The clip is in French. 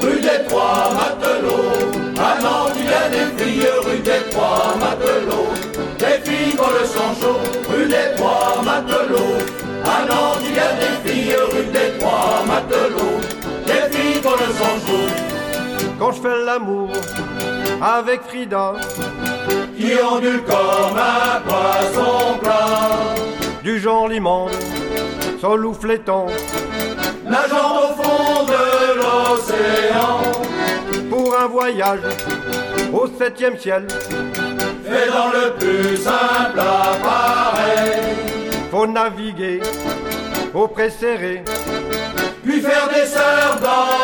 rue des Trois Matelots. À Nantes, il y a des filles, rue des Trois Matelots. Des filles qui ont le sang chaud, rue des Trois Matelots. À Nantes, il y a des filles, rue des Trois Matelots. Des filles qui ont le sang chaud. Quand je fais l'amour avec Frida, qui ondule comme un poisson plat, du genre l'immonde, son loup flétant, nageant au fond de l'océan, pour un voyage au 7e ciel, fait dans le plus simple appareil. Faut naviguer au pré serré, puis faire des sœurs dans